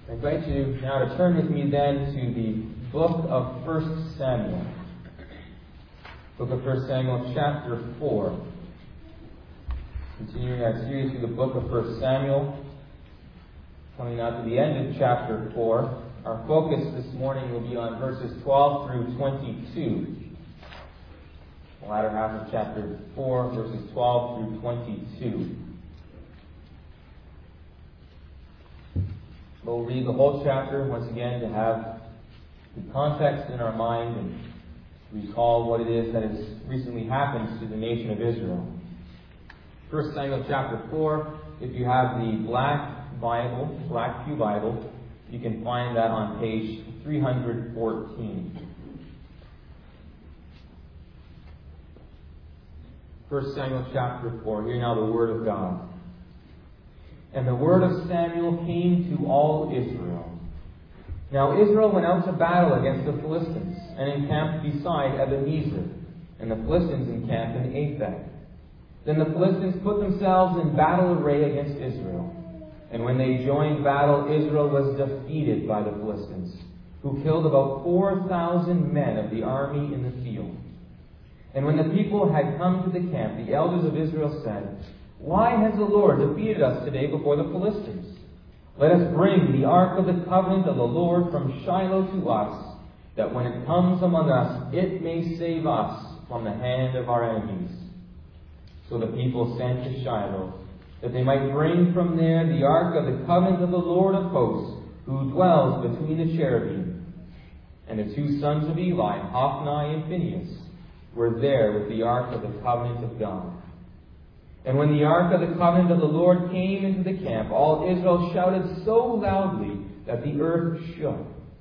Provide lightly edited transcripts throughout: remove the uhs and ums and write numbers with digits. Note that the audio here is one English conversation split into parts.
I invite you now to turn with me then to the book of 1 Samuel. Book of 1 Samuel, chapter 4. Continuing our series through the book of 1 Samuel. Coming now to the end of chapter 4. Our focus this morning will be on verses 12 through 22. The latter half of chapter 4, verses 12 through 22. We'll read the whole chapter once again to have the context in our mind and recall what it is that has recently happened to the nation of Israel. 1 Samuel chapter 4, if you have the Black Pew Bible, you can find that on page 314. 1 Samuel chapter 4, hear now the word of God. And the word of Samuel came to all Israel. Now Israel went out to battle against the Philistines, and encamped beside Ebenezer, and the Philistines encamped in Aphek. Then the Philistines put themselves in battle array against Israel. And when they joined battle, Israel was defeated by the Philistines, who killed about 4,000 men of the army in the field. And when the people had come to the camp, the elders of Israel said, "Why has the Lord defeated us today before the Philistines? Let us bring the ark of the covenant of the Lord from Shiloh to us, that when it comes among us, it may save us from the hand of our enemies." So the people sent to Shiloh, that they might bring from there the ark of the covenant of the Lord of hosts, who dwells between the cherubim. And the two sons of Eli, Hophni and Phinehas, were there with the ark of the covenant of God. And when the ark of the covenant of the Lord came into the camp, all Israel shouted so loudly that the earth shook.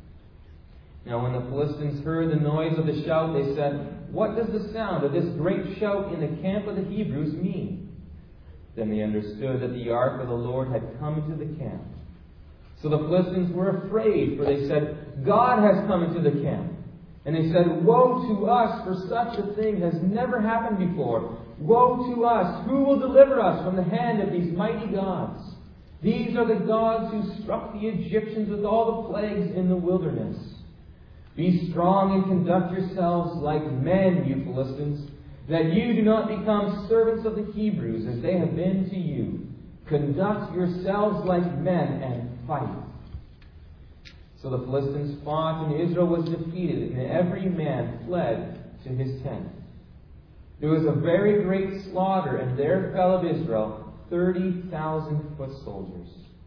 Now when the Philistines heard the noise of the shout, they said, "What does the sound of this great shout in the camp of the Hebrews mean?" Then they understood that the ark of the Lord had come into the camp. So the Philistines were afraid, for they said, "God has come into the camp." And they said, "Woe to us, for such a thing has never happened before. Woe to us! Who will deliver us from the hand of these mighty gods? These are the gods who struck the Egyptians with all the plagues in the wilderness. Be strong and conduct yourselves like men, you Philistines, that you do not become servants of the Hebrews as they have been to you. Conduct yourselves like men and fight." So the Philistines fought, and Israel was defeated, and every man fled to his tent. There was a very great slaughter, and there fell of Israel 30,000 foot soldiers.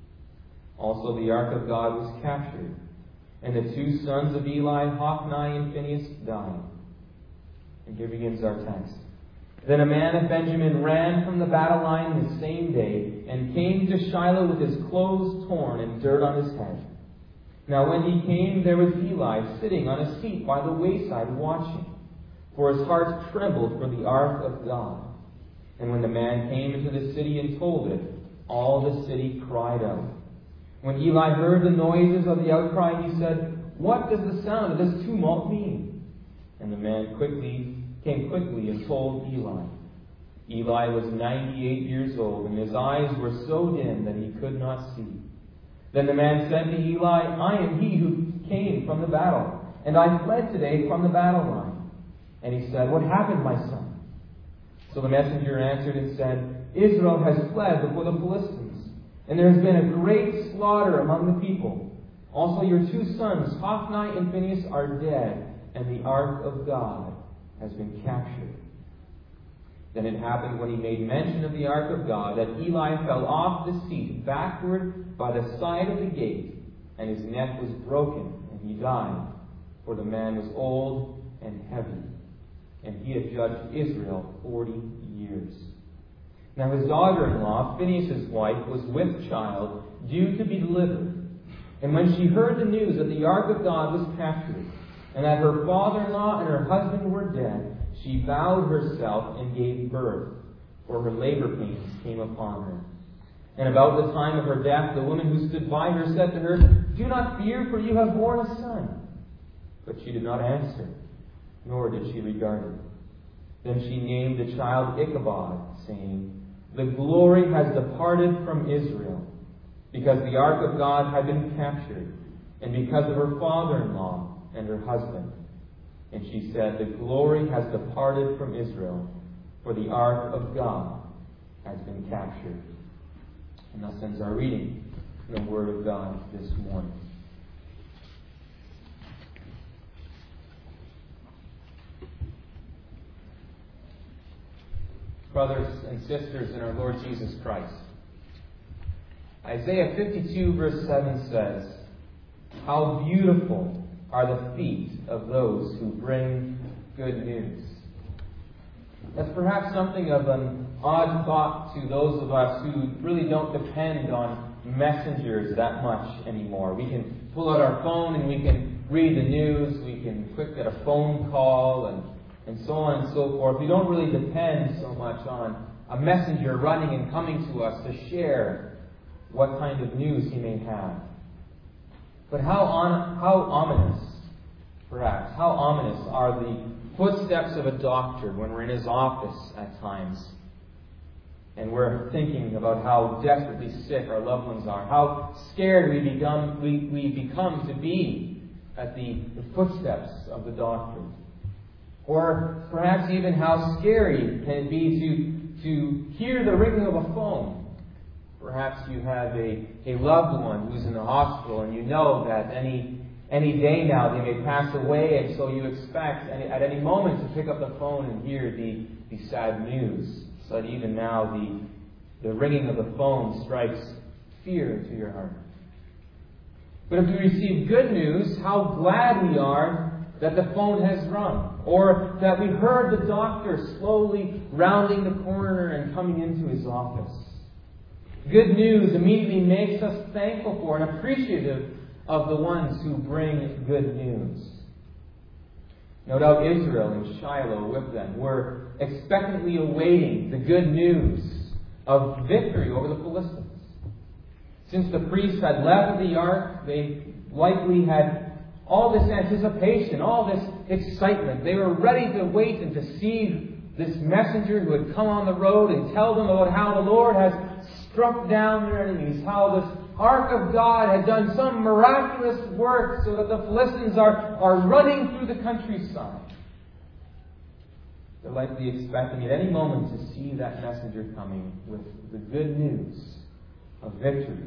Also the ark of God was captured, and the two sons of Eli, Hophni and Phinehas, died. And here begins our text. Then a man of Benjamin ran from the battle line the same day, and came to Shiloh with his clothes torn and dirt on his head. Now when he came, there was Eli sitting on a seat by the wayside watching, for his heart trembled for the ark of God. And when the man came into the city and told it, all the city cried out. When Eli heard the noises of the outcry, he said, "What does the sound of this tumult mean?" And the man came quickly and told Eli. Eli was 98 years old, and his eyes were so dim that he could not see. Then the man said to Eli, "I am he who came from the battle, and I fled today from the battle line." And he said, "What happened, my son?" So the messenger answered and said, "Israel has fled before the Philistines, and there has been a great slaughter among the people. Also your two sons, Hophni and Phinehas, are dead, and the ark of God has been captured." Then it happened when he made mention of the ark of God that Eli fell off the seat backward by the side of the gate, and his neck was broken, and he died, for the man was old and heavy, and he had judged Israel 40 years. Now his daughter-in-law, Phinehas' wife, was with child, due to be delivered. And when she heard the news that the ark of God was captured, and that her father-in-law and her husband were dead, she bowed herself and gave birth, for her labor pains came upon her. And about the time of her death, the woman who stood by her said to her, "Do not fear, for you have borne a son." But she did not answer, nor did she regard it. Then she named the child Ichabod, saying, "The glory has departed from Israel, because the ark of God had been captured, and because of her father-in-law and her husband. And she said, "The glory has departed from Israel, for the ark of God has been captured." And thus ends our reading from the Word of God this morning. Brothers and sisters in our Lord Jesus Christ, Isaiah 52 verse 7 says, "How beautiful are the feet of those who bring good news." That's perhaps something of an odd thought to those of us who really don't depend on messengers that much anymore. We can pull out our phone and we can read the news, we can quick get a phone call and so on and so forth. We don't really depend so much on a messenger running and coming to us to share what kind of news he may have. But how ominous, perhaps, how ominous are the footsteps of a doctor when we're in his office at times and we're thinking about how desperately sick our loved ones are, how scared we become to be at the footsteps of the doctor. Or perhaps even how scary can it be to hear the ringing of a phone. Perhaps you have a loved one who's in the hospital and you know that any day now they may pass away, and so you expect at any moment to pick up the phone and hear the sad news. So that even now the ringing of the phone strikes fear into your heart. But if we receive good news, how glad we are that the phone has rung, or that we heard the doctor slowly rounding the corner and coming into his office. Good news immediately makes us thankful for and appreciative of the ones who bring good news. No doubt Israel and Shiloh with them were expectantly awaiting the good news of victory over the Philistines. Since the priests had left the ark, they likely had all this anticipation, all this excitement. They were ready to wait and to see this messenger who had come on the road and tell them about how the Lord has struck down their enemies, how this ark of God had done some miraculous work so that the Philistines are running through the countryside. They're likely expecting at any moment to see that messenger coming with the good news of victory.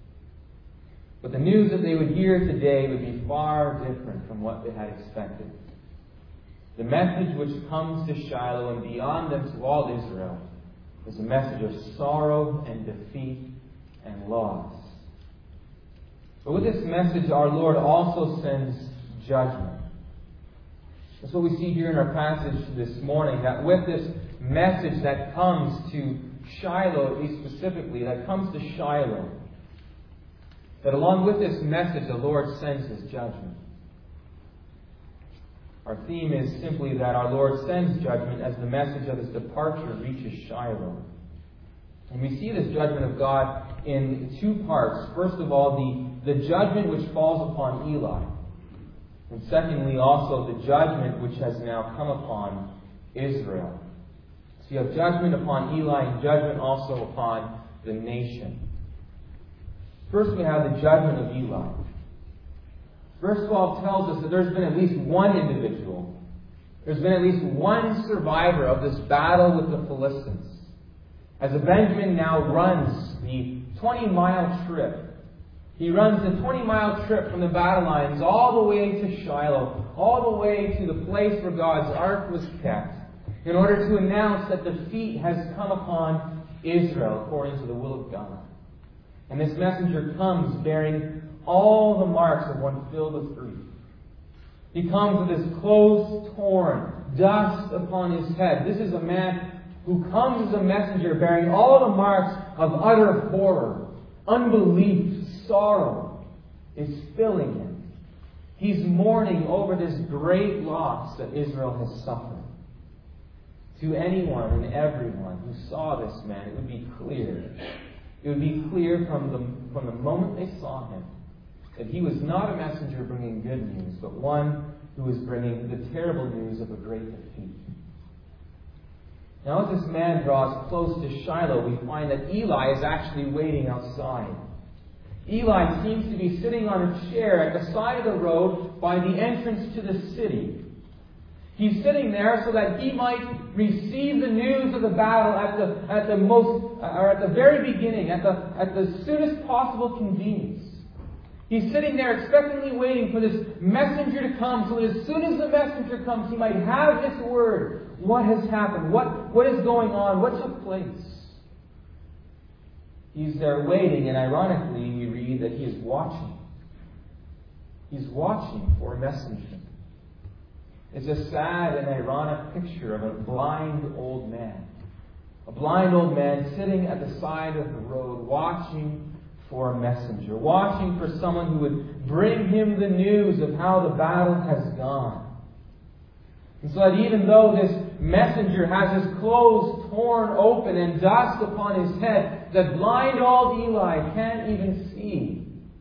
But the news that they would hear today would be far different from what they had expected. The message which comes to Shiloh and beyond them to all Israel is a message of sorrow and defeat and loss. But with this message, our Lord also sends judgment. That's what we see here in our passage this morning, that with this message that comes to Shiloh, at least specifically, that comes to Shiloh, that along with this message, the Lord sends His judgment. Our theme is simply that our Lord sends judgment as the message of His departure reaches Shiloh. And we see this judgment of God in two parts. First of all, the judgment which falls upon Eli. And secondly, also the judgment which has now come upon Israel. So you have judgment upon Eli and judgment also upon the nation. First, we have the judgment of Eli. Verse 12 tells us that there's been at least one individual. There's been at least one survivor of this battle with the Philistines. As Benjamin now runs the 20-mile trip. He runs the 20-mile trip from the battle lines all the way to Shiloh, all the way to the place where God's ark was kept, in order to announce that defeat has come upon Israel according to the will of God. And this messenger comes bearing all the marks of one filled with grief. He comes with his clothes torn, dust upon his head. This is a man who comes as a messenger bearing all the marks of utter horror, unbelief, sorrow is filling him. He's mourning over this great loss that Israel has suffered. To anyone and everyone who saw this man, it would be clear. It would be clear from the moment they saw him that he was not a messenger bringing good news, but one who was bringing the terrible news of a great defeat. Now, as this man draws close to Shiloh, we find that Eli is actually waiting outside. Eli seems to be sitting on a chair at the side of the road by the entrance to the city. He's sitting there so that he might receive the news of the battle at the very beginning, at the soonest possible convenience. He's sitting there expectantly waiting for this messenger to come, so that as soon as the messenger comes, he might have this word. What has happened? What is going on? What took place? He's there waiting, and ironically, we read that he is watching. He's watching for a messenger. It's a sad and ironic picture of a blind old man. A blind old man sitting at the side of the road, watching for a messenger, watching for someone who would bring him the news of how the battle has gone. And so that even though this messenger has his clothes torn open and dust upon his head, that blind old Eli can't even see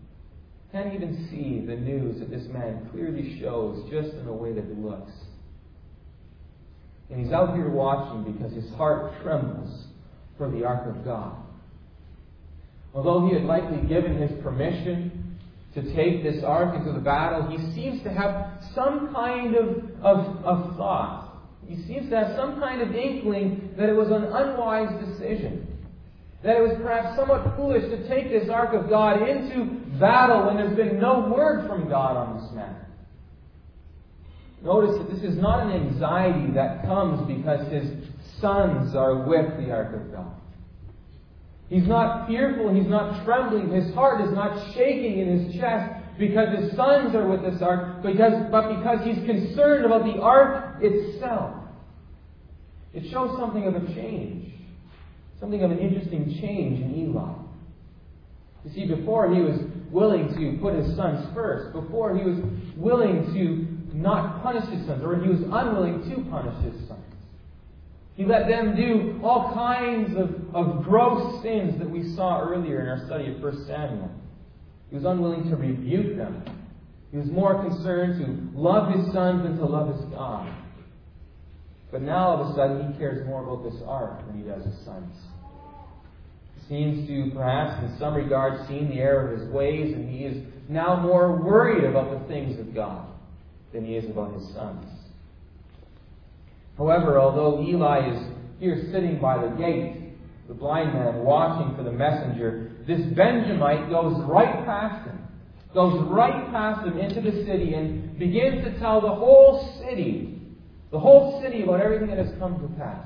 the news that this man clearly shows just in the way that he looks. And he's out here watching because his heart trembles for the ark of God. Although he had likely given his permission to take this ark into the battle, he seems to have some kind of thought. He seems to have some kind of inkling that it was an unwise decision. That it was perhaps somewhat foolish to take this ark of God into battle when there's been no word from God on this matter. Notice that this is not an anxiety that comes because his sons are with the ark of God. He's not fearful, he's not trembling, his heart is not shaking in his chest because his sons are with this ark, but because he's concerned about the ark itself. It shows something of a change, something of an interesting change in Eli. You see, before he was willing to put his sons first, before he was willing to not punish his sons, or he was unwilling to punish his sons. He let them do all kinds of gross sins that we saw earlier in our study of 1 Samuel. He was unwilling to rebuke them. He was more concerned to love his sons than to love his God. But now all of a sudden he cares more about this ark than he does his sons. He seems to perhaps in some regards seen the error of his ways, and he is now more worried about the things of God than he is about his sons. However, although Eli is here sitting by the gate, the blind man watching for the messenger, this Benjamite goes right past him. Goes right past him into the city and begins to tell the whole city about everything that has come to pass.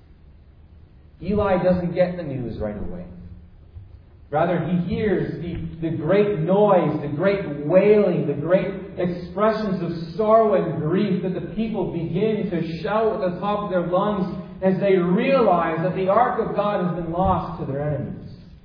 Eli doesn't get the news right away. Rather, he hears the great noise, the great wailing, the great expressions of sorrow and grief that the people begin to shout at the top of their lungs as they realize that the ark of God has been lost to their enemies.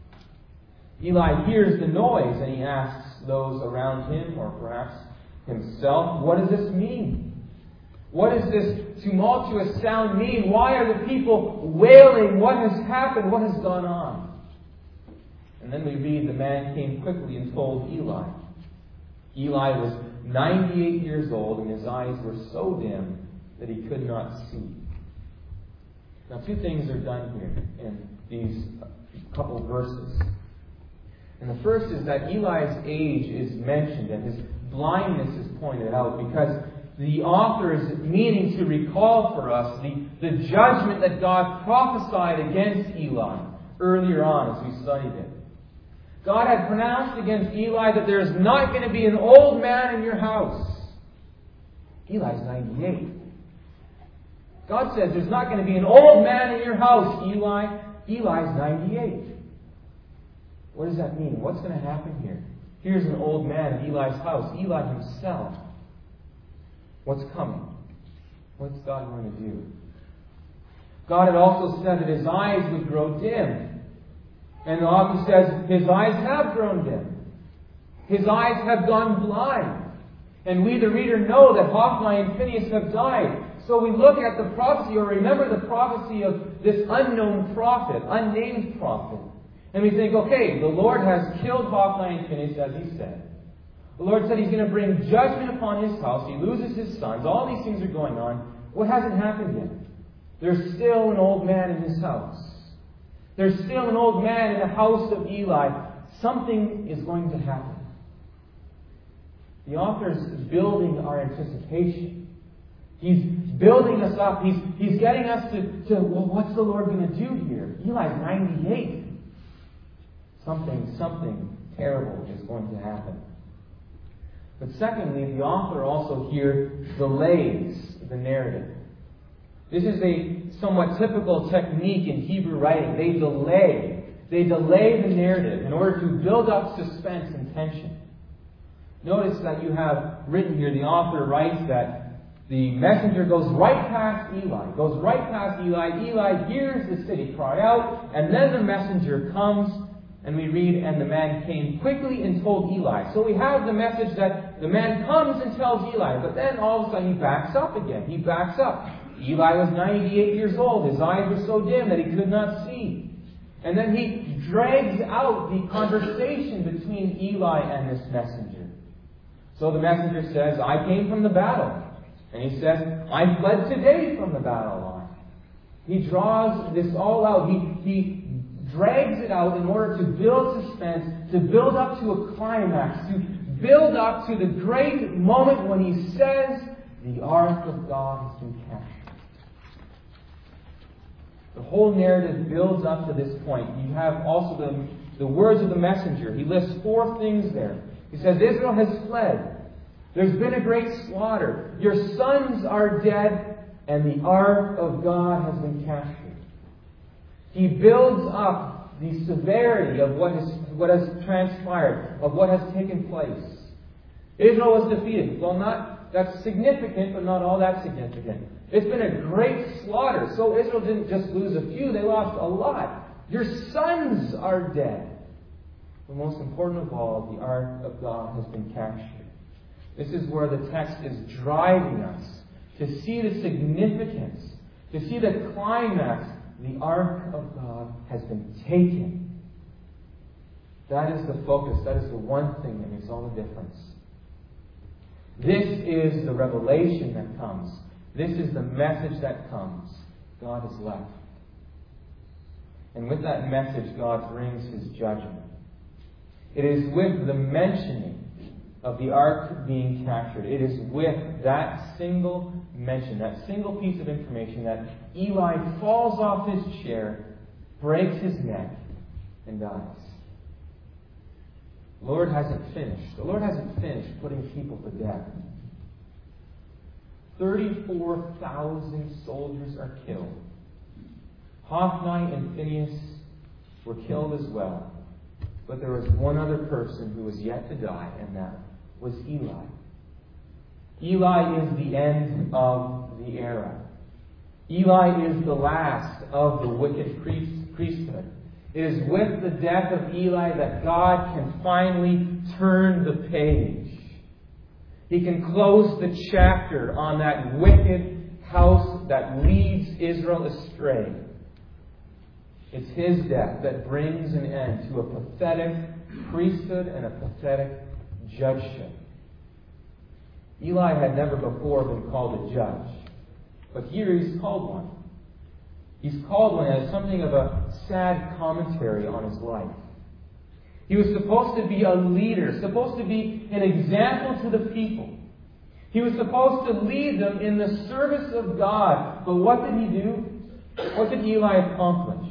Eli hears the noise and he asks those around him, or perhaps himself, what does this mean? What does this tumultuous sound mean? Why are the people wailing? What has happened? What has gone on? And then we read the man came quickly and told Eli. Eli was 98 years old and his eyes were so dim that he could not see. Now, two things are done here in these couple verses. And the first is that Eli's age is mentioned and his blindness is pointed out because the author is meaning to recall for us the judgment that God prophesied against Eli earlier on as we studied it. God had pronounced against Eli that there is not going to be an old man in your house. Eli's 98. God says there's not going to be an old man in your house, Eli. Eli's 98. What does that mean? What's going to happen here? Here's an old man in Eli's house, Eli himself. What's coming? What's God going to do? God had also said that his eyes would grow dim. And the author says his eyes have grown dim. His eyes have gone blind. And we, the reader, know that Hophni and Phinehas have died. So we look at the prophecy, or remember the prophecy of this unknown prophet, unnamed prophet. And we think, okay, the Lord has killed Hophni and Phinehas, as he said. The Lord said he's going to bring judgment upon his house. He loses his sons. All these things are going on. What hasn't happened yet? There's still an old man in his house. There's still an old man in the house of Eli, something is going to happen. The author's building our anticipation. He's building us up. He's getting us to well, what's the Lord going to do here? Eli's 98. Something terrible is going to happen. But secondly, the author also here delays the narrative. This is a somewhat typical technique in Hebrew writing. They delay the narrative in order to build up suspense and tension. Notice that you have written here, the author writes that the messenger goes right past Eli. Eli hears the city cry out, and then the messenger comes, and we read, and the man came quickly and told Eli. So we have the message that the man comes and tells Eli, but then all of a sudden he backs up again. He backs up. Eli was 98 years old. His eyes were so dim that he could not see. And then he drags out the conversation between Eli and this messenger. So the messenger says, I came from the battle. And he says, I fled today from the battle line. He draws this all out. He drags it out in order to build suspense, to build up to a climax, to build up to the great moment when he says, the ark of God has been captured. The whole narrative builds up to this point. You have also the words of the messenger. He lists 4 things there. He says, Israel has fled. There's been a great slaughter. Your sons are dead, and the ark of God has been captured. He builds up the severity of what has transpired, of what has taken place. Israel was defeated. Well, that's significant, but not all that significant. It's been a great slaughter. So Israel didn't just lose a few, they lost a lot. Your sons are dead. But most important of all, the ark of God has been captured. This is where the text is driving us to see the significance, to see the climax. The ark of God has been taken. That is the focus. That is the one thing that makes all the difference. This is the revelation that comes. This is the message that comes. God has left. And with that message, God brings His judgment. It is with the mentioning of the ark being captured. It is with that single mention, that single piece of information, that Eli falls off his chair, breaks his neck, and dies. The Lord hasn't finished. The Lord hasn't finished putting people to death. 34,000 soldiers are killed. Hophni and Phinehas were killed as well. But there was one other person who was yet to die, and that was Eli. Eli is the end of the era. Eli is the last of the wicked priesthood. It is with the death of Eli that God can finally turn the page. He can close the chapter on that wicked house that leads Israel astray. It's His death that brings an end to a pathetic priesthood and a pathetic judgeship. Eli had never before been called a judge, but here he's called one. He's called one as something of a sad commentary on his life. He was supposed to be a leader, supposed to be an example to the people. He was supposed to lead them in the service of God. But what did he do? What did Eli accomplish?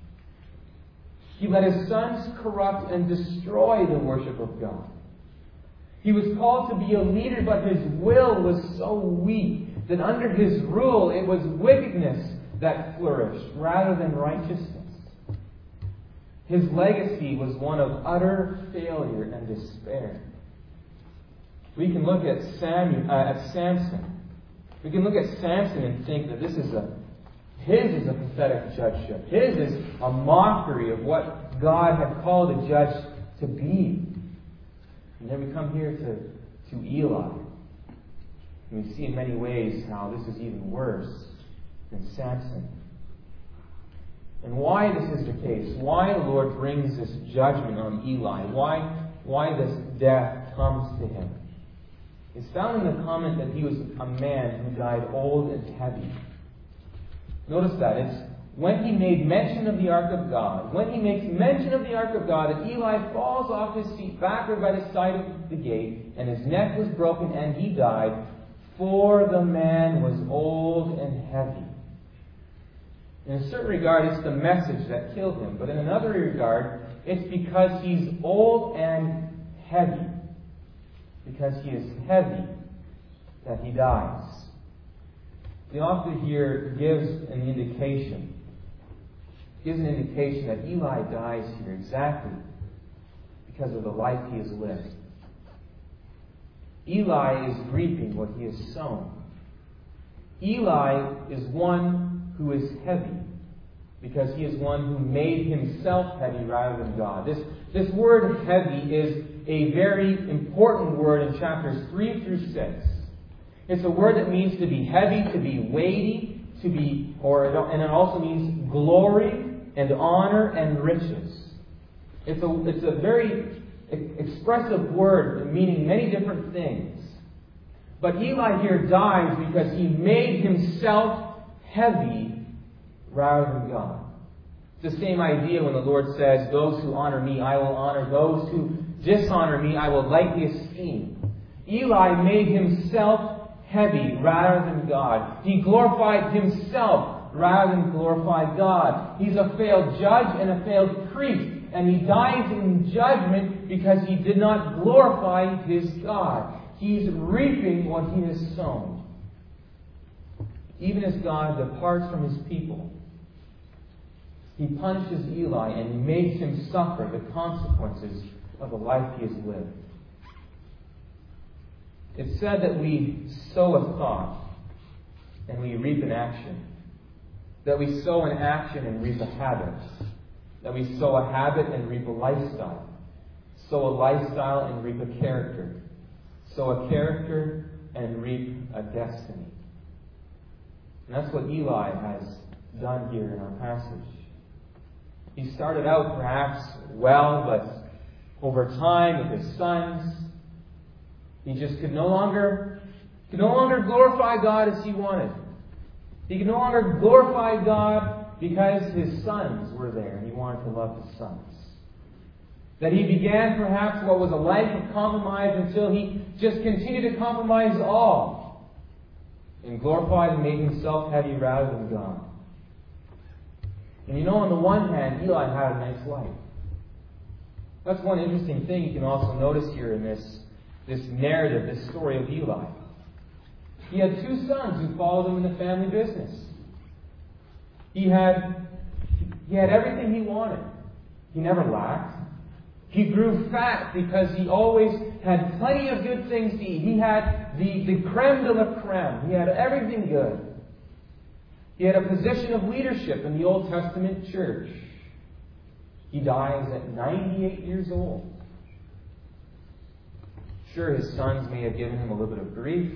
He let his sons corrupt and destroy the worship of God. He was called to be a leader, but his will was so weak that under his rule it was wickedness that flourished rather than righteousness. His legacy was one of utter failure and despair. We can look at Samson. We can look at Samson and think that his is a pathetic judgeship. His is a mockery of what God had called a judge to be. And then we come here to Eli. And we see in many ways how this is even worse than Samson. And why this is the case, why the Lord brings this judgment on Eli, why this death comes to him, is found in the comment that he was a man who died old and heavy. Notice that. It's when he made mention of the ark of God, when he makes mention of the ark of God, that Eli falls off his feet backward by the side of the gate, and his neck was broken, and he died, for the man was old and heavy. In a certain regard, it's the message that killed him, but in another regard, it's because he's old and heavy. Because he is heavy that he dies. The author here gives an indication that Eli dies here exactly because of the life he has lived. Eli is reaping what he has sown. Eli is one who is heavy because he is one who made himself heavy rather than God. This word heavy is a very important word in chapters 3 through 6. It's a word that means to be heavy, to be weighty, and it also means glory and honor and riches. It's a very expressive word meaning many different things. But Eli here dies because he made himself heavy rather than God. It's the same idea when the Lord says, "Those who honor me, I will honor. Those who dishonor me, I will lightly esteem." Eli made himself heavy rather than God. He glorified himself rather than glorify God. He's a failed judge and a failed priest. And he dies in judgment because he did not glorify his God. He's reaping what he has sown. Even as God departs from his people, he punishes Eli and he makes him suffer the consequences of the life he has lived. It's said that we sow a thought and we reap an action. That we sow an action and reap a habit. That we sow a habit and reap a lifestyle. Sow a lifestyle and reap a character. Sow a character and reap a destiny. And that's what Eli has done here in our passage. He started out perhaps well, but over time with his sons, he just could no longer glorify God as he wanted. He could no longer glorify God because his sons were there and he wanted to love his sons. That he began perhaps what was a life of compromise until he just continued to compromise all and glorified and made himself heavy rather than God. And on the one hand, Eli had a nice life. That's one interesting thing you can also notice here in this narrative, this story of Eli. He had two sons who followed him in the family business. He had everything he wanted. He never lacked. He grew fat because he always had plenty of good things to eat. He had the creme de la creme. He had everything good. He had a position of leadership in the Old Testament church. He dies at 98 years old. Sure, his sons may have given him a little bit of grief.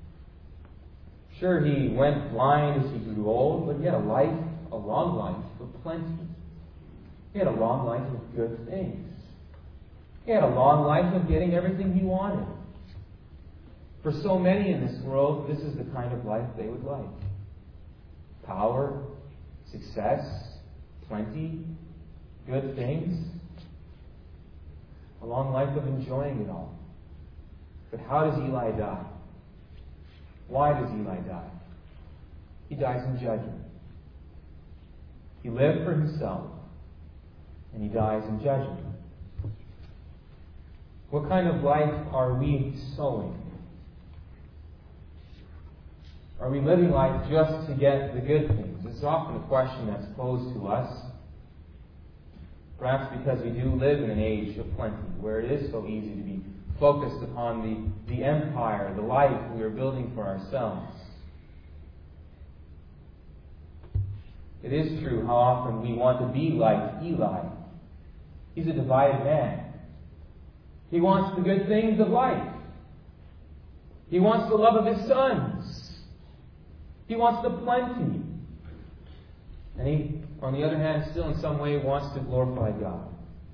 Sure, he went blind as he grew old, but he had a long life of plenty. He had a long life of good things. He had a long life of getting everything he wanted. For so many in this world, this is the kind of life they would like. Power, success, plenty, good things. A long life of enjoying it all. But how does Eli die? Why does Eli die? He dies in judgment. He lived for himself, and he dies in judgment. What kind of life are we sowing? Are we living life just to get the good things? It's often a question that's posed to us. Perhaps because we do live in an age of plenty, where it is so easy to be focused upon the empire, the life we are building for ourselves. It is true how often we want to be like Eli. He's a divided man. He wants the good things of life. He wants the love of his sons. He wants the plenty. And he, on the other hand, still in some way wants to glorify God.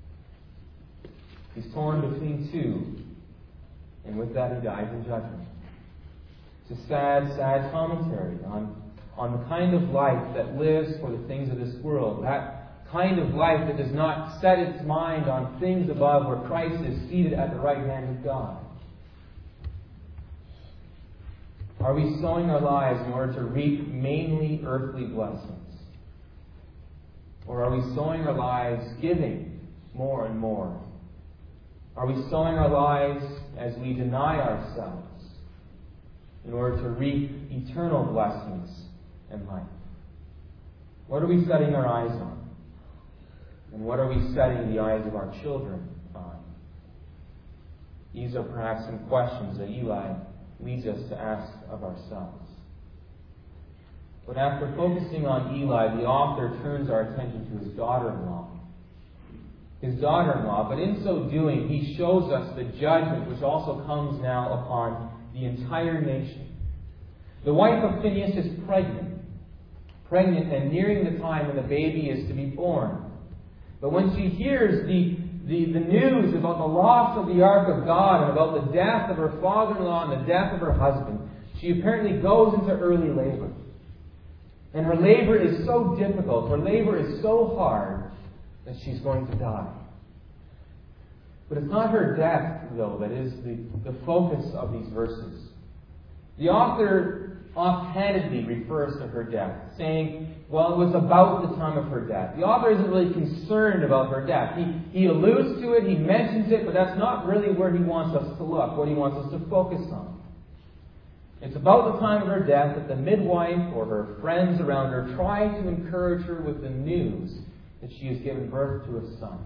He's torn between two. And with that, he dies in judgment. It's a sad, sad commentary on on the kind of life that lives for the things of this world, that kind of life that does not set its mind on things above where Christ is seated at the right hand of God? Are we sowing our lives in order to reap mainly earthly blessings? Or are we sowing our lives giving more and more? Are we sowing our lives as we deny ourselves in order to reap eternal blessings and life? What are we setting our eyes on? And what are we setting the eyes of our children on? These are perhaps some questions that Eli leads us to ask of ourselves. But after focusing on Eli, the author turns our attention to his daughter-in-law. His daughter-in-law, but in so doing, he shows us the judgment which also comes now upon the entire nation. The wife of Phinehas is pregnant and nearing the time when the baby is to be born. But when she hears the news about the loss of the ark of God and about the death of her father-in-law and the death of her husband, she apparently goes into early labor. And her labor is so difficult, her labor is so hard, that she's going to die. But it's not her death, though, that is the focus of these verses. The author offhandedly refers to her death, saying, well, it was about the time of her death. The author isn't really concerned about her death. He alludes to it, he mentions it, but that's not really where he wants us to look, what he wants us to focus on. It's about the time of her death that the midwife or her friends around her try to encourage her with the news that she has given birth to a son.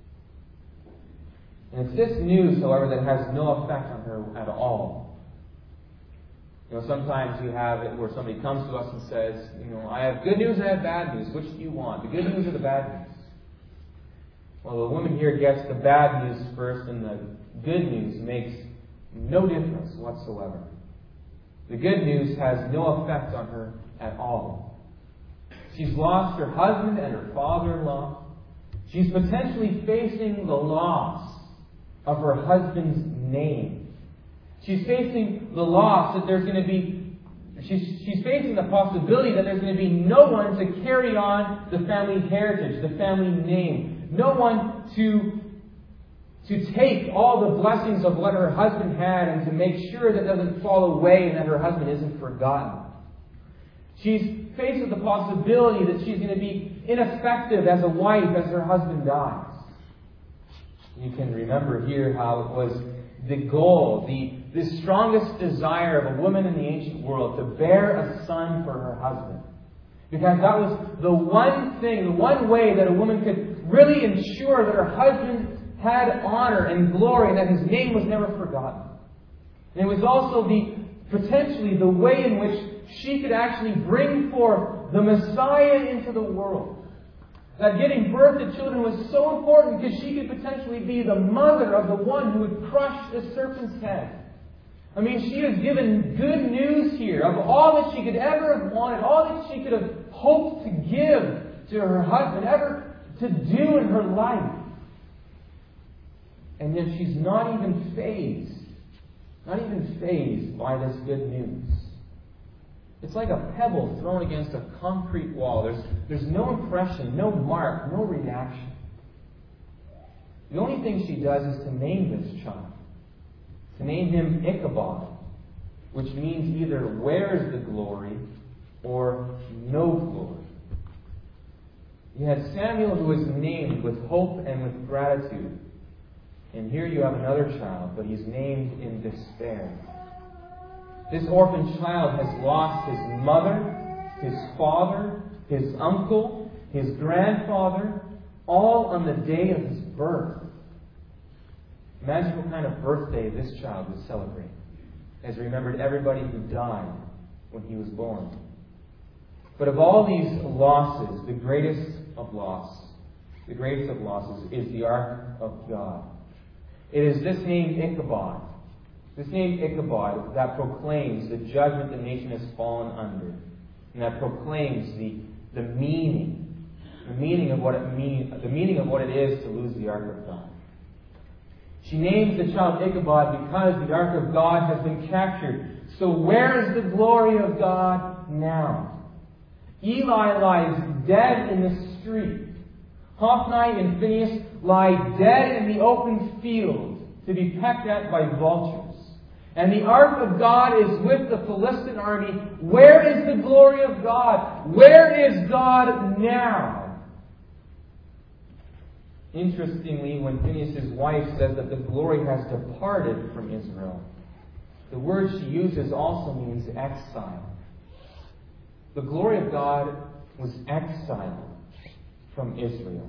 And it's this news, however, that has no effect on her at all. Sometimes you have it where somebody comes to us and says, I have good news and I have bad news. Which do you want? The good news or the bad news? Well, the woman here gets the bad news first, and the good news makes no difference whatsoever. The good news has no effect on her at all. She's lost her husband and her father-in-law. She's potentially facing the loss of her husband's name. She's facing the loss that there's going to be... She's facing the possibility that there's going to be no one to carry on the family heritage, the family name. No one to take all the blessings of what her husband had and to make sure that it doesn't fall away and that her husband isn't forgotten. She's faced with the possibility that she's going to be ineffective as a wife as her husband dies. You can remember here how it was the goal, the strongest desire of a woman in the ancient world to bear a son for her husband. Because that was the one thing, the one way that a woman could really ensure that her husband had honor and glory and that his name was never forgotten. And it was also potentially the way in which she could actually bring forth the Messiah into the world. That giving birth to children was so important because she could potentially be the mother of the one who would crush the serpent's head. I mean, she is given good news here of all that she could ever have wanted, all that she could have hoped to give to her husband, ever to do in her life. And yet she's not even fazed by this good news. It's like a pebble thrown against a concrete wall. There's no impression, no mark, no reaction. The only thing she does is to name this child. To name him Ichabod, which means either where is the glory or no glory. You had Samuel who was named with hope and with gratitude. And here you have another child, but he's named in despair. This orphan child has lost his mother, his father, his uncle, his grandfather, all on the day of his birth. Imagine what kind of birthday this child would celebrate, as he remembered everybody who died when he was born. But of all these losses, the greatest of losses is the ark of God. It is this name Ichabod, that proclaims the judgment the nation has fallen under, and that proclaims the meaning of what it is to lose the ark of God. She names the child Ichabod because the ark of God has been captured. So where is the glory of God now? Eli lies dead in the street. Hophni and Phinehas lie dead in the open field to be pecked at by vultures. And the ark of God is with the Philistine army. Where is the glory of God? Where is God now? Interestingly, when Phinehas' wife says that the glory has departed from Israel, the word she uses also means exile. The glory of God was exiled from Israel.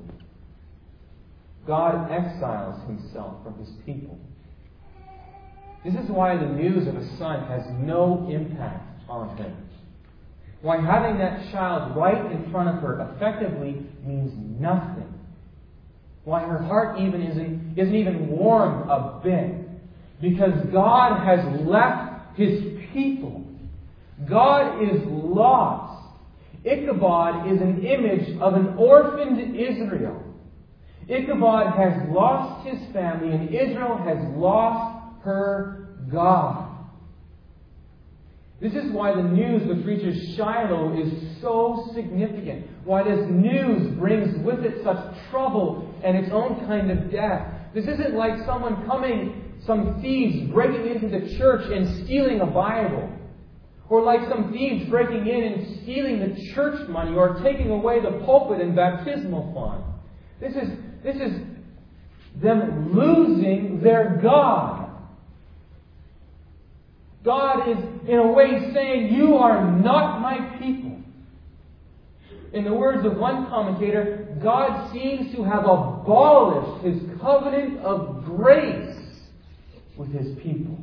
God exiles himself from his people. This is why the news of a son has no impact on her. Why having that child right in front of her effectively means nothing. Why her heart isn't even warmed a bit. Because God has left his people. God is lost. Ichabod is an image of an orphaned Israel. Ichabod has lost his family, and Israel has lost her God. This is why the news which reaches Shiloh is so significant. Why this news brings with it such trouble and its own kind of death. This isn't like some thieves breaking into the church and stealing a Bible. Or like some thieves breaking in and stealing the church money or taking away the pulpit and baptismal font. This is them losing their God. God is, in a way, saying, you are not my people. In the words of one commentator, God seems to have abolished his covenant of grace with his people.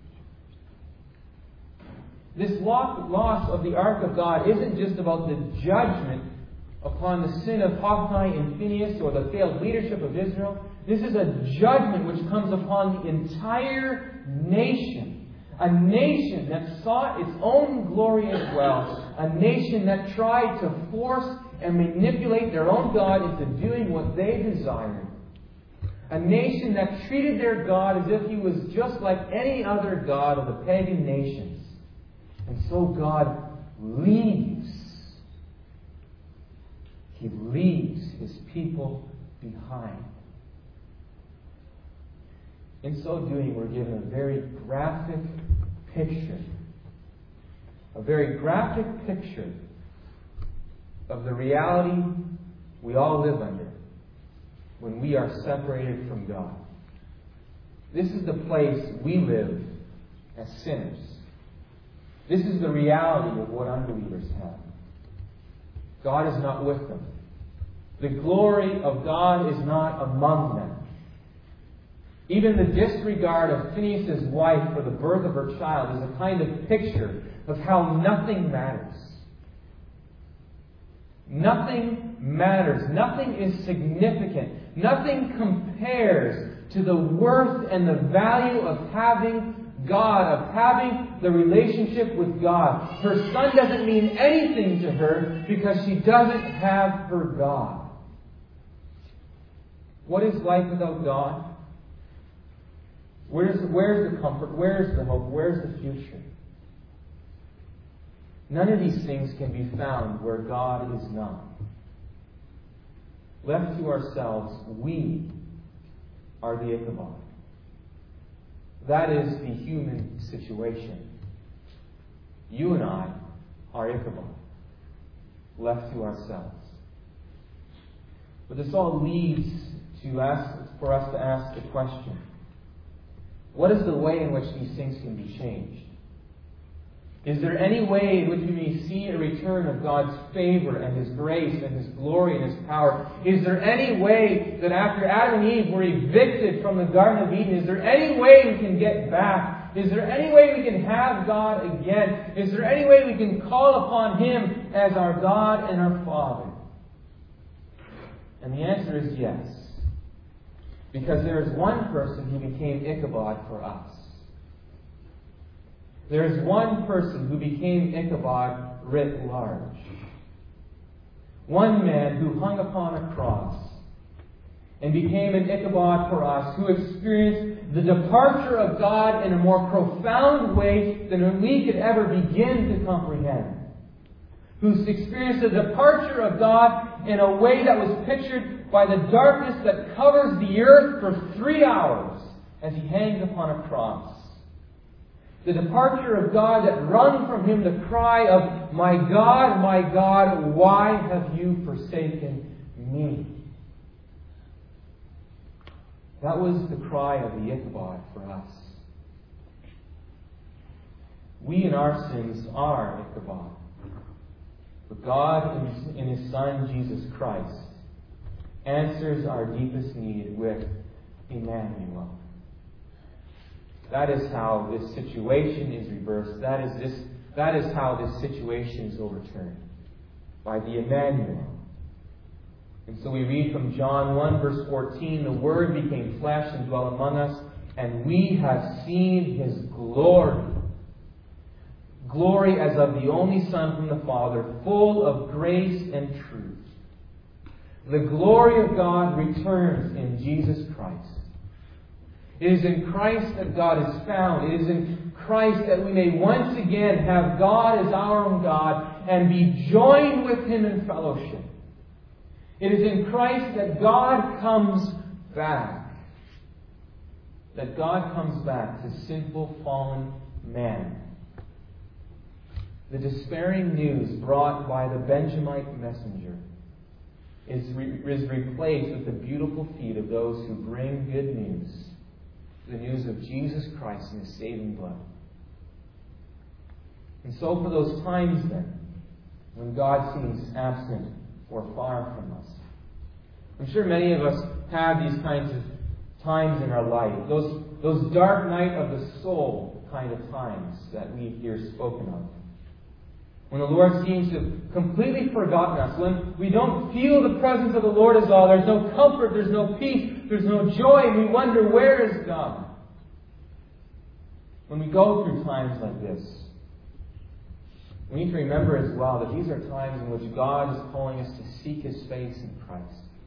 This loss of the ark of God isn't just about the judgment upon the sin of Hophni and Phinehas or the failed leadership of Israel. This is a judgment which comes upon the entire nation. A nation that sought its own glory as well. A nation that tried to force and manipulate their own God into doing what they desired. A nation that treated their God as if he was just like any other god of the pagan nations. And so God leaves. He leaves his people behind. In so doing, we're given a very graphic picture. A very graphic picture of the reality we all live under when we are separated from God. This is the place we live as sinners. This is the reality of what unbelievers have. God is not with them. The glory of God is not among them. Even the disregard of Phinehas' wife for the birth of her child is a kind of picture of how nothing matters. Nothing matters. Nothing is significant. Nothing compares to the worth and the value of having God, of having the relationship with God. Her son doesn't mean anything to her because she doesn't have her God. What is life without God? Where's the comfort? Where's the hope? Where's the future? None of these things can be found where God is not. Left to ourselves, we are the Ichabod. That is the human situation. You and I are Ichabod, left to ourselves. But this all leads for us to ask the question, what is the way in which these things can be changed? Is there any way in which we may see a return of God's favor and His grace and His glory and His power? Is there any way that after Adam and Eve were evicted from the Garden of Eden, is there any way we can get back? Is there any way we can have God again? Is there any way we can call upon Him as our God and our Father? And the answer is yes. Because there is one person who became Ichabod for us. There is one person who became Ichabod writ large. One man who hung upon a cross and became an Ichabod for us, who experienced the departure of God in a more profound way than we could ever begin to comprehend. who's experienced the departure of God in a way that was pictured by the darkness that covers the earth for 3 hours as he hangs upon a cross. The departure of God that wrung from him the cry of, my God, why have you forsaken me?" That was the cry of the Ichabod for us. We in our sins are Ichabod. But God, in His Son, Jesus Christ, answers our deepest need with Emmanuel. That is how this situation is reversed. That is how this situation is overturned. By the Emmanuel. And so we read from John 1 verse 14, "The Word became flesh and dwelt among us, and we have seen His glory. Glory as of the only Son from the Father, full of grace and truth." The glory of God returns in Jesus Christ. It is in Christ that God is found. It is in Christ that we may once again have God as our own God and be joined with Him in fellowship. It is in Christ that God comes back. That God comes back to sinful, fallen man. The despairing news brought by the Benjamite messenger is replaced with the beautiful feet of those who bring good news. The news of Jesus Christ and His saving blood. And so for those times then, when God seems absent or far from us, I'm sure many of us have these kinds of times in our life. Those dark night of the soul kind of times that we hear spoken of. When the Lord seems to have completely forgotten us. When we don't feel the presence of the Lord as all. There's no comfort, there's no peace, there's no joy, and we wonder, where is God? When we go through times like this, we need to remember as well that these are times in which God is calling us to seek His face in Christ.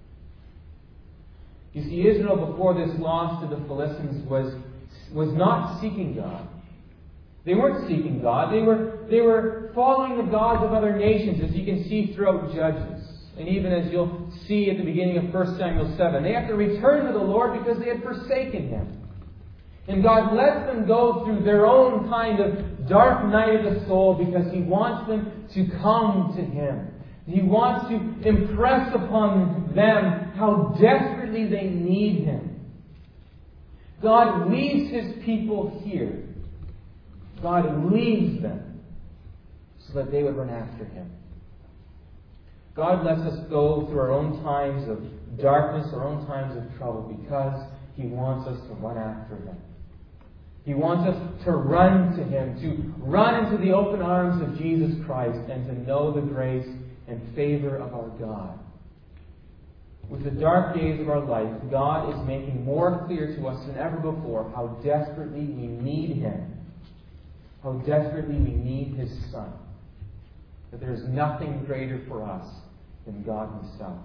You see, Israel before this loss to the Philistines was not seeking God. They weren't seeking God. They were following the gods of other nations, as you can see throughout Judges. And even as you'll see at the beginning of 1 Samuel 7. They have to return to the Lord because they had forsaken Him. And God lets them go through their own kind of dark night of the soul because He wants them to come to Him. He wants to impress upon them how desperately they need Him. God leaves His people here. God leaves them so that they would run after Him. God lets us go through our own times of darkness, our own times of trouble, because He wants us to run after Him. He wants us to run to Him, to run into the open arms of Jesus Christ, and to know the grace and favor of our God. With the dark days of our life, God is making more clear to us than ever before how desperately we need Him. How desperately we need His Son. That there is nothing greater for us than God Himself.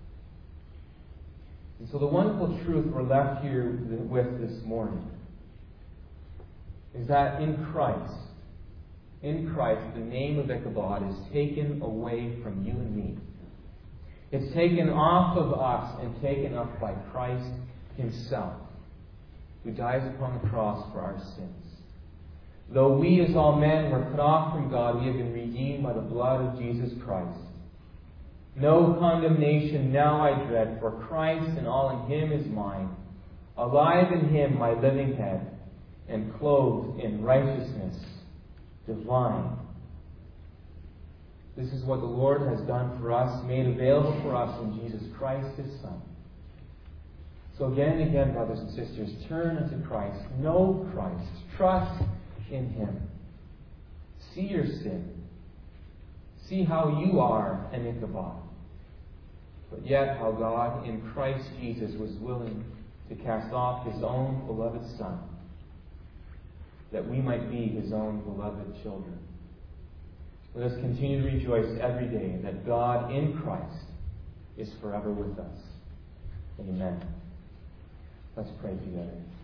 And so the wonderful truth we're left here with this morning is that in Christ, the name of Ichabod is taken away from you and me. It's taken off of us and taken up by Christ Himself, who dies upon the cross for our sins. Though we as all men were cut off from God, we have been redeemed by the blood of Jesus Christ. No condemnation now I dread, for Christ and all in Him is mine. Alive in Him my living head, and clothed in righteousness divine. This is what the Lord has done for us, made available for us in Jesus Christ His Son. So again and again, brothers and sisters, turn unto Christ. Know Christ. Trust in Him. See your sin. See how you are an Ichabod. But yet how God in Christ Jesus was willing to cast off His own beloved Son, that we might be His own beloved children. Let us continue to rejoice every day that God in Christ is forever with us. Amen. Let's pray together.